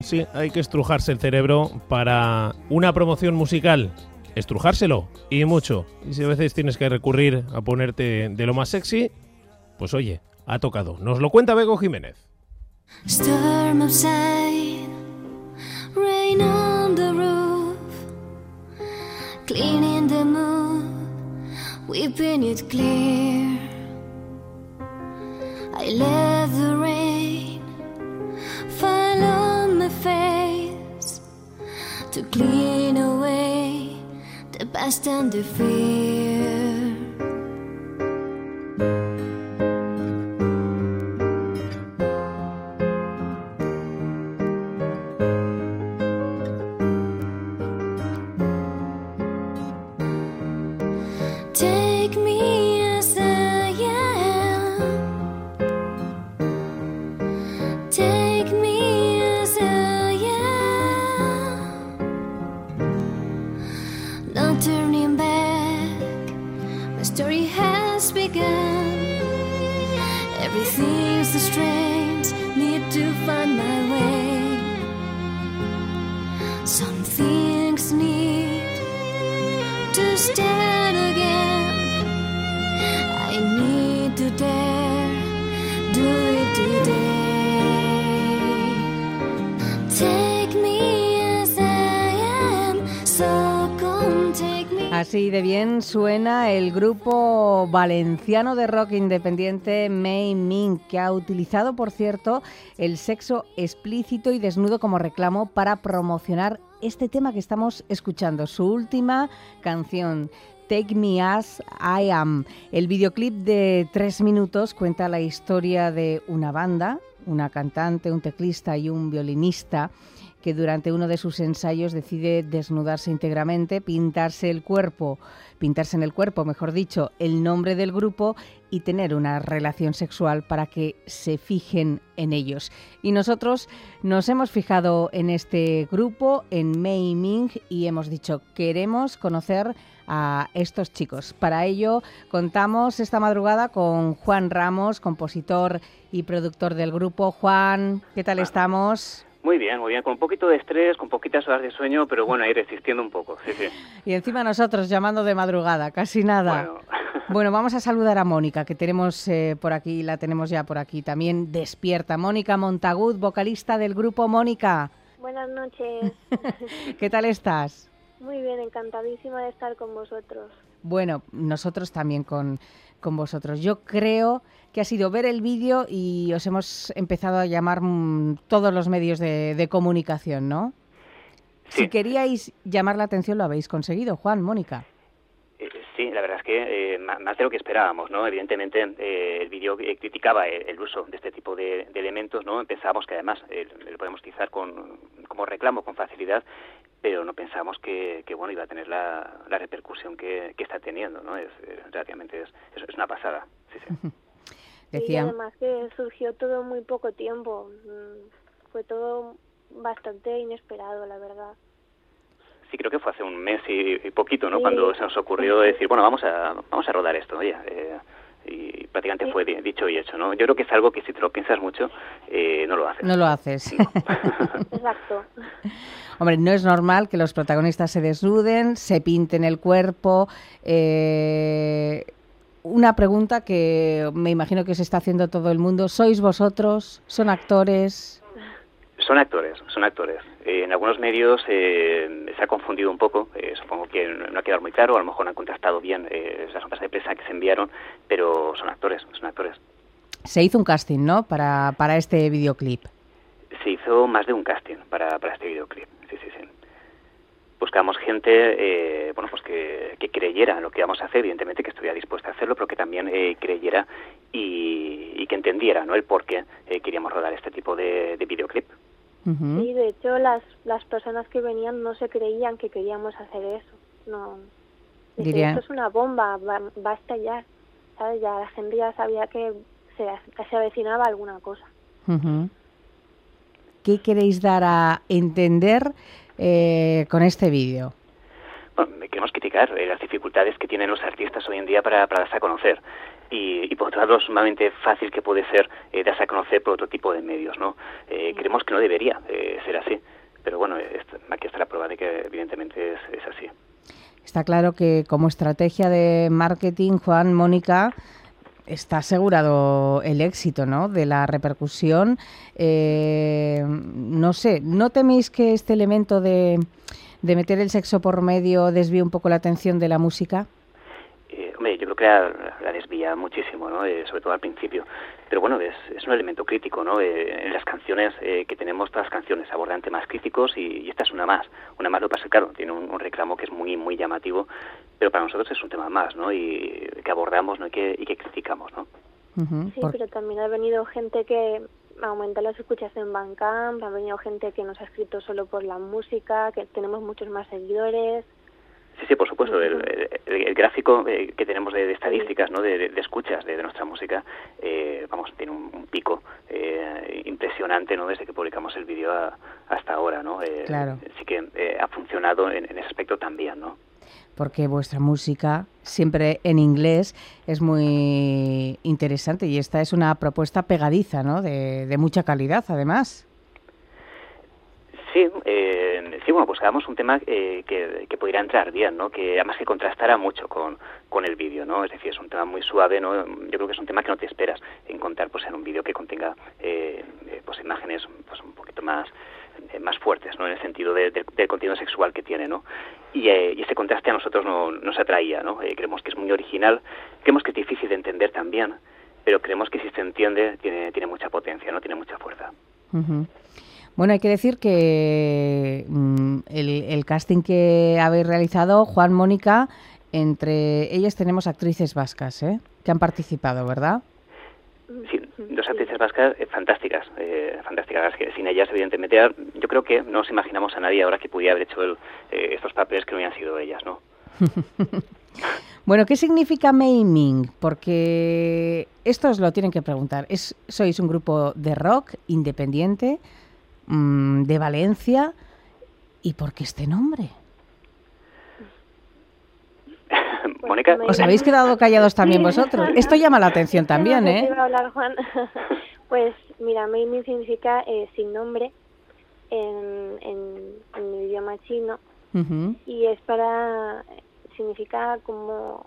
Sí, hay que estrujarse el cerebro para una promoción musical. Estrujárselo, y mucho. Y si a veces tienes que recurrir a ponerte de lo más sexy, pues oye, ha tocado. Nos lo cuenta Bego Jiménez. Storm outside, rain on the roof, cleaning the moon, wiping it clear. I let the rain fall on my face to clean away the past and the fear. Take me as I am. Take me as I am. No turning back. My story has begun. Everything's so strange. Need to find my way. Some things need to start again. I need to dare do it today. Take me as I am, so come take me. Así de bien suena el grupo valenciano de rock independiente Mei Ming, que ha utilizado, por cierto, el sexo explícito y desnudo como reclamo para promocionar este tema que estamos escuchando, su última canción, Take Me As I Am. El videoclip de 3 minutos cuenta la historia de una banda, una cantante, un teclista y un violinista, que durante uno de sus ensayos decide desnudarse íntegramente, pintarse en el cuerpo, mejor dicho, el nombre del grupo y tener una relación sexual para que se fijen en ellos. Y nosotros nos hemos fijado en este grupo, en Mei Ming, y hemos dicho, queremos conocer a estos chicos. Para ello contamos esta madrugada con Juan Ramos, compositor y productor del grupo. Juan, ¿qué tal estamos? Muy bien, con un poquito de estrés, con poquitas horas de sueño, pero bueno, ahí resistiendo un poco, sí. Y encima nosotros llamando de madrugada, casi nada. Bueno, vamos a saludar a Mónica, que tenemos por aquí, la tenemos ya por aquí también despierta. Mónica Montagud, vocalista del grupo. Mónica. Buenas noches. ¿Qué tal estás? Muy bien, encantadísima de estar con vosotros. Bueno, nosotros también con vosotros. Yo creo que ha sido ver el vídeo y os hemos empezado a llamar todos los medios de comunicación, ¿no? Sí. Si queríais llamar la atención, lo habéis conseguido, Juan, Mónica. Sí, la verdad es que más de lo que esperábamos, ¿no? Evidentemente, el vídeo criticaba el uso de este tipo de elementos, ¿no? Pensábamos que además lo podemos utilizar como reclamo con facilidad, pero no pensamos que bueno, iba a tener la repercusión que está teniendo, ¿no? Relativamente es una pasada, sí. Decía. Y además que surgió todo en muy poco tiempo, fue todo bastante inesperado, la verdad. Sí, creo que fue hace un mes y poquito, ¿no? Sí. Cuando se nos ocurrió decir, bueno, vamos a rodar esto, oye, y prácticamente fue dicho y hecho, ¿no? Yo creo que es algo que si te lo piensas mucho, no lo haces. No lo haces. No. Exacto. Hombre, no es normal que los protagonistas se desnuden, se pinten el cuerpo. Una pregunta que me imagino que os está haciendo todo el mundo. ¿Sois vosotros? ¿Son actores? Son actores. En algunos medios se ha confundido un poco, supongo que no ha quedado muy claro, a lo mejor no han contrastado bien las notas de prensa que se enviaron, pero son actores. Se hizo un casting, ¿no?, para este videoclip. Se hizo más de un casting para este videoclip, sí. Buscamos gente pues que creyera en lo que íbamos a hacer, evidentemente que estuviera dispuesta a hacerlo, pero que también creyera y que entendiera, ¿no?, el por qué queríamos rodar este tipo de videoclip. Uh-huh. Sí, de hecho las personas que venían no se creían que queríamos hacer eso. No, diría, esto es una bomba, va a estallar, ¿sabes? Ya la gente ya sabía que se avecinaba alguna cosa. Uh-huh. ¿Qué queréis dar a entender con este vídeo? Bueno, queremos criticar las dificultades que tienen los artistas hoy en día para darse a conocer. Y por otro lado, lo sumamente fácil que puede ser darse a conocer por otro tipo de medios, ¿no? Creemos que no debería ser así. evidentemente es así. Está claro que como estrategia de marketing, Juan, Mónica, está asegurado el éxito, ¿no?, de la repercusión. No sé, ¿no teméis que este elemento de meter el sexo por medio desvíe un poco la atención de la música? Hombre, yo creo que la desvía muchísimo, ¿no? Sobre todo al principio. Pero bueno, es un elemento crítico, ¿no? En las canciones que tenemos, todas las canciones abordan temas críticos y esta es una más. Una más, lo que pasa, claro, tiene un reclamo que es muy muy llamativo, pero para nosotros es un tema más, ¿no? Y que abordamos, ¿no? y que criticamos, ¿no? Sí, pero también ha venido gente que aumenta las escuchas en Bandcamp, ha venido gente que nos ha escrito solo por la música, que tenemos muchos más seguidores. Sí, por supuesto. El gráfico que tenemos de estadísticas, ¿no?, de escuchas de nuestra música, vamos, tiene un pico impresionante, ¿no?, desde que publicamos el vídeo hasta ahora, ¿no? Claro. Sí que ha funcionado en ese aspecto también, ¿no? Porque vuestra música, siempre en inglés, es muy interesante y esta es una propuesta pegadiza, ¿no?, de mucha calidad, además. Sí, bueno, buscábamos un tema que pudiera entrar bien, ¿no? Que además que contrastara mucho con el vídeo, ¿no? Es decir, es un tema muy suave, ¿no? Yo creo que es un tema que no te esperas encontrar, pues, en un vídeo que contenga pues imágenes, pues, un poquito más fuertes, ¿no?, en el sentido del contenido sexual que tiene, ¿no? Y ese contraste a nosotros nos atraía, ¿no? Creemos que es muy original, creemos que es difícil de entender también, pero creemos que si se entiende tiene mucha potencia, ¿no? Tiene mucha fuerza. Uh-huh. Bueno, hay que decir que el casting que habéis realizado, Juan, Mónica, entre ellas tenemos actrices vascas, que han participado, ¿verdad? Sí, dos actrices vascas fantásticas, fantásticas, que sin ellas, evidentemente, yo creo que no nos imaginamos a nadie ahora que pudiera haber hecho estos papeles que no habían sido ellas, ¿no? Bueno, ¿qué significa Mei Ming? Porque esto os lo tienen que preguntar. Sois un grupo de rock independiente, de Valencia, ¿y por qué este nombre? Mónica, ¿os habéis quedado callados también vosotros? Esto llama la atención también, No sé qué iba a hablar, Juan. Pues mira, Mei Ming significa sin nombre en el idioma chino. Uh-huh. Y significa como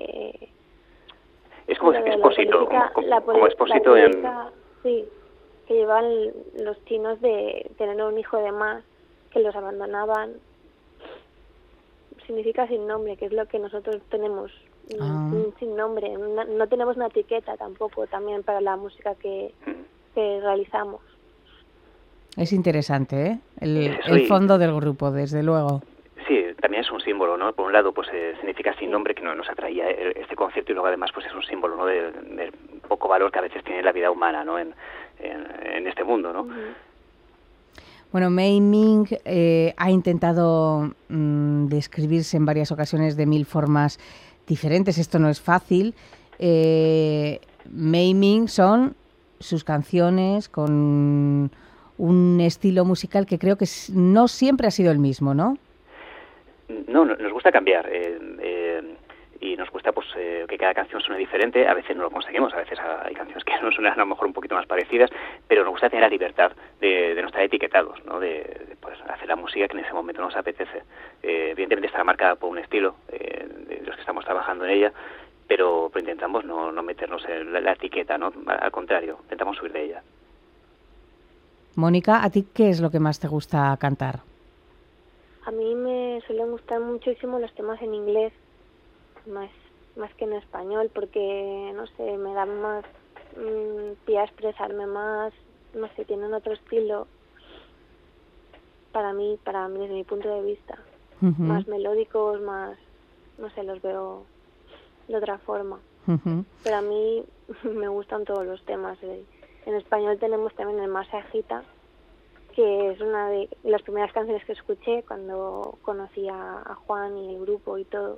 es como expósito, como expósito en... Sí, que llevan los chinos de tener un hijo de más, que los abandonaban. Significa sin nombre, que es lo que nosotros tenemos, sin nombre. No tenemos una etiqueta tampoco, también para la música que realizamos. Es interesante, ¿eh? El fondo del grupo, desde luego. Sí, también es un símbolo, ¿no? Por un lado, pues significa sin nombre, que nos atraía este concepto, y luego además pues es un símbolo, ¿no?, del poco valor que a veces tiene la vida humana, ¿no?, en este mundo, ¿no? Uh-huh. Bueno, Mei Ming ha intentado describirse en varias ocasiones de 1000 formas diferentes. Esto no es fácil. Mei Ming son sus canciones con un estilo musical que creo que no siempre ha sido el mismo, ¿no? No, nos gusta cambiar y nos gusta pues que cada canción suene diferente. A veces no lo conseguimos, a veces hay canciones que nos suenan a lo mejor un poquito más parecidas, pero nos gusta tener la libertad de no estar etiquetados, ¿no? De pues, hacer la música que en ese momento nos apetece. Evidentemente está marcada por un estilo de los que estamos trabajando en ella, pero intentamos no meternos en la etiqueta, ¿no? Al contrario, intentamos subir de ella. Mónica, ¿a ti qué es lo que más te gusta cantar? A mí me suelen gustar muchísimo los temas en inglés, más que en español, porque, no sé, me dan más pie a expresarme más, no sé, tienen otro estilo para mí desde mi punto de vista. Uh-huh. Más melódicos, más, no sé, los veo de otra forma. Uh-huh. Pero a mí me gustan todos los temas. En español tenemos también el Más se agita, que es una de las primeras canciones que escuché cuando conocí a Juan y el grupo y todo.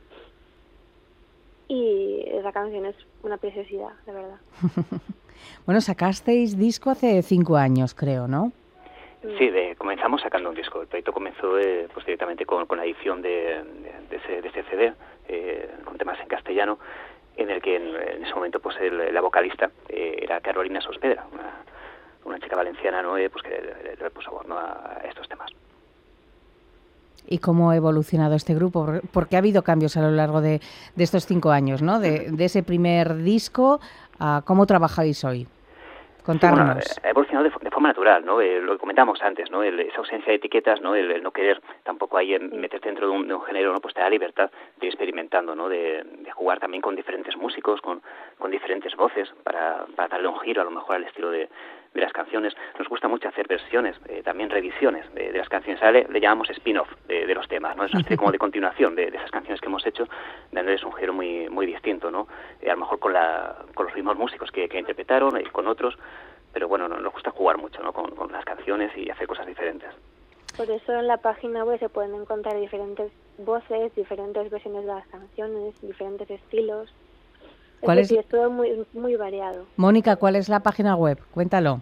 Y esa canción es una preciosidad, de verdad. Bueno, sacasteis disco hace 5 años, creo, ¿no? Sí, comenzamos sacando un disco. El proyecto comenzó pues directamente con la edición de ese CD, con temas en castellano, en el que en ese momento pues la vocalista era Carolina Sospedra, una chica valenciana, ¿no? Pues que le puso voz, ¿no?, a estos temas. ¿Y cómo ha evolucionado este grupo? Porque ha habido cambios a lo largo de estos 5 años, ¿no? De ese primer disco a cómo trabajáis hoy. Contarnos. Sí, bueno, ha evolucionado de forma natural, ¿no? Lo que comentábamos antes, ¿no? Esa ausencia de etiquetas, ¿no? El no querer tampoco ahí meterte dentro de un género, ¿no? Pues te da libertad de ir experimentando, ¿no? De jugar también con diferentes músicos, con diferentes voces, para darle un giro a lo mejor al estilo de las canciones. Nos gusta mucho hacer versiones, también revisiones de las canciones. Ahora le llamamos spin-off de los temas, ¿no? Es una especie como de continuación de esas canciones que hemos hecho, dándoles un giro muy muy distinto, ¿no? A lo mejor con los mismos músicos que interpretaron y con otros, pero bueno, nos gusta jugar mucho, ¿no? Con las canciones y hacer cosas diferentes. Por eso en la página web se pueden encontrar diferentes voces, diferentes versiones de las canciones, diferentes estilos. ¿Cuál es? Es todo muy, muy variado. Mónica, ¿cuál es la página web? Cuéntalo.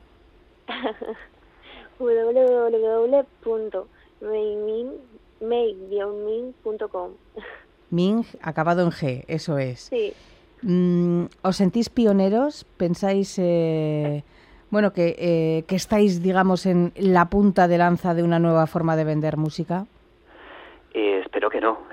www.mei-min.com. Ming, acabado en G, eso es. Sí. ¿Os sentís pioneros? ¿Pensáis que estáis, digamos, en la punta de lanza de una nueva forma de vender música? Espero que no.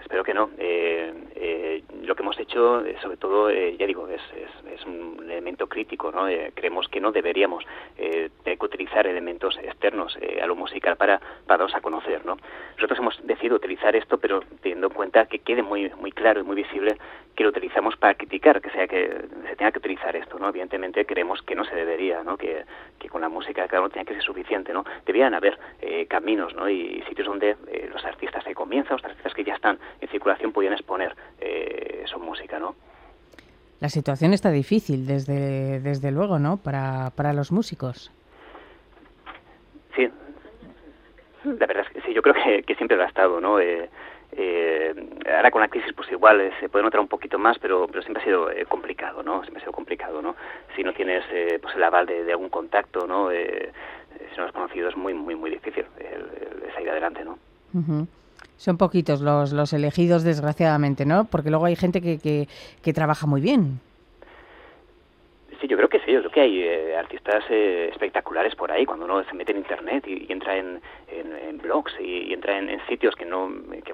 Lo que hemos hecho, sobre todo, ya digo, es un elemento crítico, ¿no? Creemos que no deberíamos tener que utilizar elementos externos a lo musical para darnos a conocer, ¿no? Nosotros hemos decidido utilizar esto, pero teniendo en cuenta que quede muy muy claro y muy visible que lo utilizamos para criticar, que se tenga que utilizar esto, ¿no? Evidentemente creemos que no se debería, ¿no? Que con la música cada uno tenía que ser suficiente, ¿no? Debían haber caminos, ¿no? Y sitios donde los artistas que comienzan, los artistas que ya están en circulación podían exponer su música, ¿no? La situación está difícil, desde luego, ¿no? Para los músicos. Sí, la verdad es que sí, yo creo que siempre lo ha estado, ¿no? Ahora con la crisis pues igual se puede notar un poquito más, pero siempre ha sido complicado, ¿no? Siempre ha sido complicado, ¿no? Si no tienes pues el aval de algún contacto, ¿no? Si no lo has conocido es muy muy muy difícil el salir adelante, ¿no? Uh-huh. Son poquitos los elegidos, desgraciadamente, ¿no? Porque luego hay gente que trabaja muy bien. Sí, yo creo que sí. Yo creo que hay artistas espectaculares por ahí cuando uno se mete en internet y entra en blogs y entra en sitios que no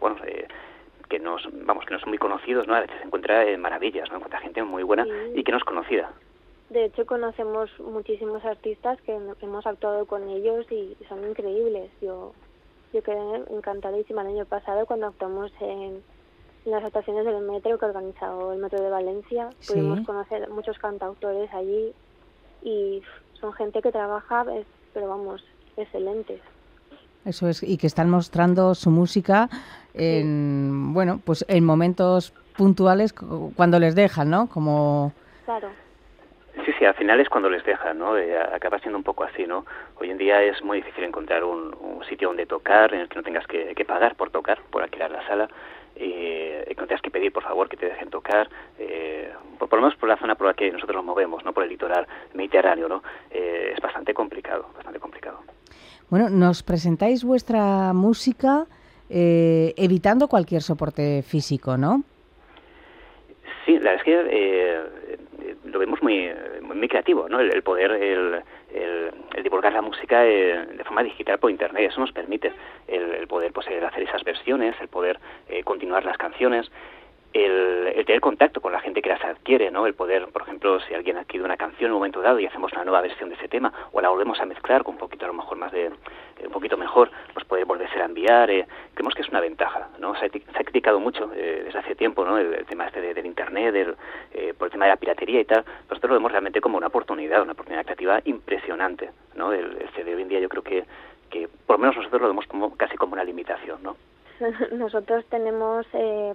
son muy conocidos, ¿no? A veces se encuentra maravillas, ¿no? Encuentra gente muy buena y que no es conocida. De hecho, conocemos muchísimos artistas que hemos actuado con ellos y son increíbles. Yo quedé encantadísima el año pasado cuando actuamos en las actuaciones del metro que ha organizado el Metro de Valencia. Sí. Pudimos conocer muchos cantautores allí y son gente que trabaja, pero vamos, excelentes. Eso es, y que están mostrando su música en momentos puntuales cuando les dejan, ¿no? Como... Claro. Sí, al final es cuando les dejan, ¿no? Acaba siendo un poco así, ¿no? Hoy en día es muy difícil encontrar un sitio donde tocar, en el que no tengas que pagar por tocar, por alquilar la sala, que no tengas que pedir, por favor, que te dejen tocar, por lo menos por la zona por la que nosotros nos movemos, ¿no? Por el litoral mediterráneo, ¿no? Es bastante complicado. Bueno, nos presentáis vuestra música evitando cualquier soporte físico, ¿no? Sí, la verdad es que lo vemos muy creativo, ¿no? El poder, el divulgar la música de forma digital por internet. Eso nos permite el poder pues hacer esas versiones, el poder continuar las canciones, el tener contacto con la gente que las adquiere, ¿no? El poder, por ejemplo, si alguien adquiere una canción en un momento dado y hacemos una nueva versión de ese tema o la volvemos a mezclar con un poquito a lo mejor un poquito mejor, pues poder volverse a enviar. Creemos que es una ventaja, ¿no? Se ha criticado mucho desde hace tiempo, ¿no? El tema del internet, por el tema de la piratería y tal. Nosotros lo vemos realmente como una oportunidad creativa impresionante, ¿no? El CD hoy en día yo creo que por lo menos nosotros lo vemos casi como una limitación, ¿no? Nosotros tenemos,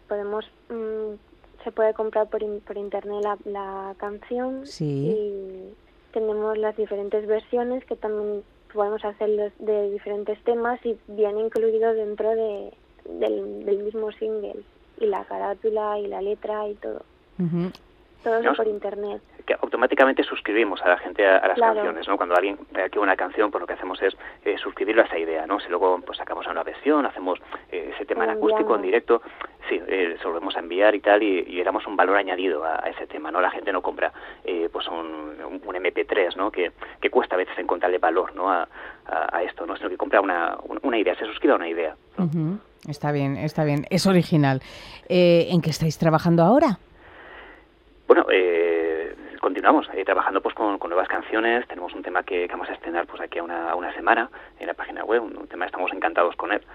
se puede comprar por internet la canción. Sí. Y tenemos las diferentes versiones que también podemos hacer de diferentes temas y viene incluido dentro del mismo single y la carátula y la letra y todo. Uh-huh. Todo eso por internet. Que automáticamente suscribimos a la gente a las Claro. canciones, ¿no? Cuando alguien adquiere una canción, pues lo que hacemos es suscribirlo a esa idea, ¿no? Si luego pues sacamos una versión, hacemos ese tema en acústico, en directo, sí, se lo volvemos a enviar y tal, y le damos un valor añadido a ese tema, ¿no? La gente no compra pues un MP3, ¿no? Que cuesta a veces encontrarle valor, ¿no? A esto, ¿no? Sino que compra una idea, se suscribe a una idea, ¿no? Uh-huh. Está bien, es original. ¿En qué estáis trabajando ahora? Bueno, continuamos trabajando pues con nuevas canciones. Tenemos un tema que vamos a estrenar pues aquí a una semana en la página web, un tema que estamos encantados con él.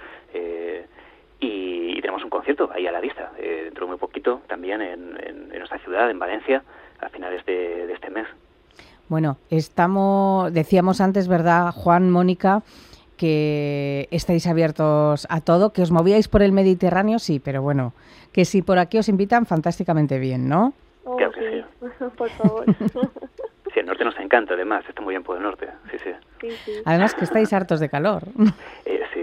Y tenemos un concierto ahí a la vista, dentro de muy poquito, también en nuestra ciudad, en Valencia, a finales de este mes. Bueno, decíamos antes, ¿verdad, Juan, Mónica, que estáis abiertos a todo, que os movíais por el Mediterráneo, sí, pero bueno, que si por aquí os invitan, fantásticamente bien, ¿no? Oh, claro que sí. Por favor. Sí, el norte nos encanta, además, está muy bien por el norte, sí. Además que estáis hartos de calor. Sí.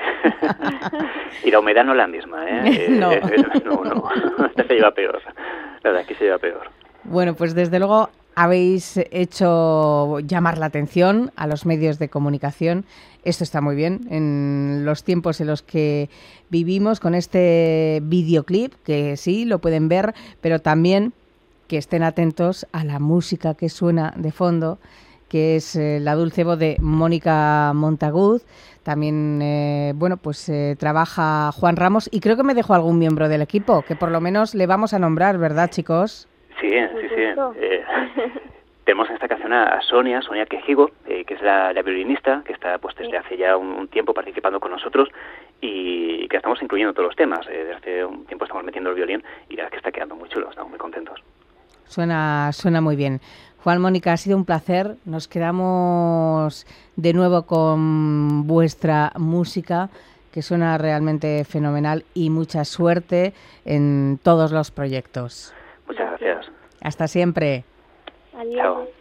Y la humedad no es la misma, ¿eh? No. No. Esta se lleva peor. La verdad, aquí se lleva peor. Bueno, pues desde luego habéis hecho llamar la atención a los medios de comunicación. Esto está muy bien en los tiempos en los que vivimos, con este videoclip, que sí, lo pueden ver, pero también que estén atentos a la música que suena de fondo, que es la dulce voz de Mónica Montagud. También, trabaja Juan Ramos, y creo que me dejó algún miembro del equipo, que por lo menos le vamos a nombrar, ¿verdad, chicos? Sí. Tenemos en esta canción a Sonia Quejigo, que es la violinista, que está pues desde hace ya un tiempo participando con nosotros y que estamos incluyendo todos los temas. Desde hace un tiempo estamos metiendo el violín y la verdad es que está quedando muy chulo, estamos muy contentos. Suena muy bien. Juan, Mónica, ha sido un placer. Nos quedamos de nuevo con vuestra música, que suena realmente fenomenal, y mucha suerte en todos los proyectos. Muchas gracias. Hasta siempre. Adiós. Chao.